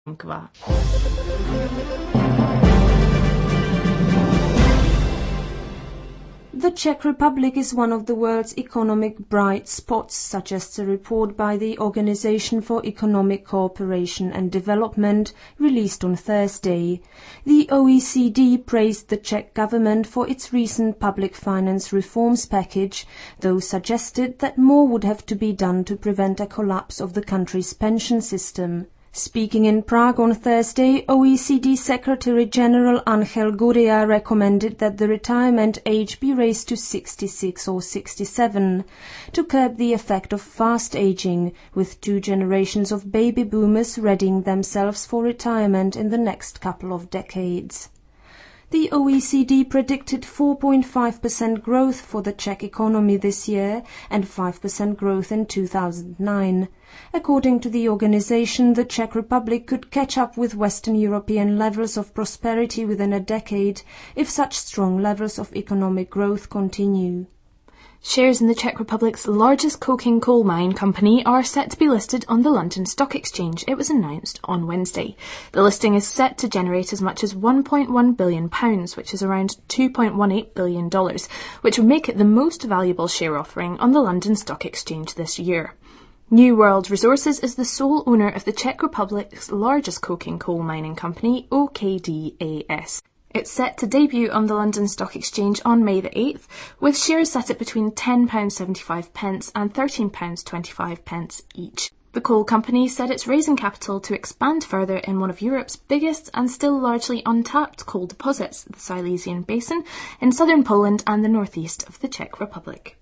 The Czech Republic is one of the world's economic bright spots, suggests a report by the Organization for Economic Cooperation and Development, released on Thursday. The OECD praised the Czech government for its recent public finance reforms package, though suggested that more would have to be done to prevent a collapse of the country's pension system. Speaking in Prague on Thursday, OECD Secretary General Angel Gurria recommended that the retirement age be raised to 66 or 67 to curb the effect of fast aging, with 2 generations of baby boomers readying themselves for retirement in the next couple of decades. The OECD predicted 4.5% growth for the Czech economy this year and 5% growth in 2009. According to the organization, the Czech Republic could catch up with Western European levels of prosperity within a decade if such strong levels of economic growth continue. Shares in the Czech Republic's largest coking coal mine company are set to be listed on the London Stock Exchange. It was announced on Wednesday. The listing is set to generate as much as £1.1 billion, which is around $2.18 billion, which would make it the most valuable share offering on the London Stock Exchange this year. New World Resources is the sole owner of the Czech Republic's largest coking coal mining company, OKDAS. It's set to debut on the London Stock Exchange on May the 8th, with shares set at between £10.75 and £13.25 each. The coal company said it's raising capital to expand further in one of Europe's biggest and still largely untapped coal deposits, the Silesian Basin, in southern Poland and the northeast of the Czech Republic.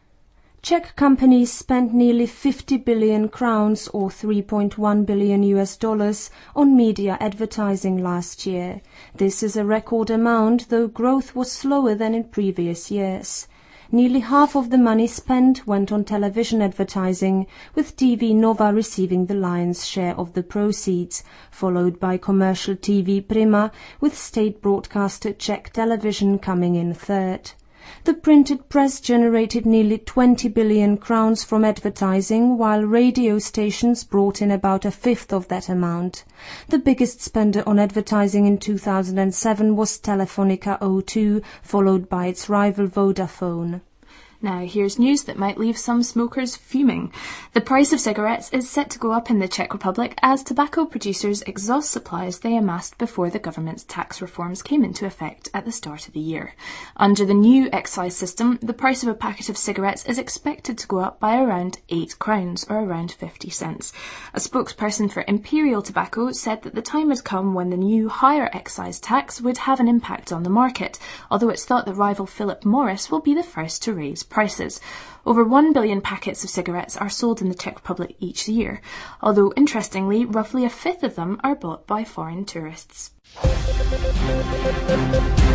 Czech companies spent nearly 50 billion crowns or $3.1 billion on media advertising last year. This is a record amount, though growth was slower than in previous years. Nearly half of the money spent went on television advertising, with TV Nova receiving the lion's share of the proceeds, followed by commercial TV Prima, with state broadcaster Czech Television coming in third. The printed press generated nearly 20 billion crowns from advertising, while radio stations brought in about a fifth of that amount. The biggest spender on advertising in 2007 was Telefonica O2, followed by its rival Vodafone. Now, here's news that might leave some smokers fuming. The price of cigarettes is set to go up in the Czech Republic as tobacco producers exhaust supplies they amassed before the government's tax reforms came into effect at the start of the year. Under the new excise system, the price of a packet of cigarettes is expected to go up by around 8 crowns, or around 50 cents. A spokesperson for Imperial Tobacco said that the time has come when the new higher excise tax would have an impact on the market, although it's thought that rival Philip Morris will be the first to raise prices. Over 1 billion packets of cigarettes are sold in the Czech Republic each year, although interestingly, roughly a fifth of them are bought by foreign tourists.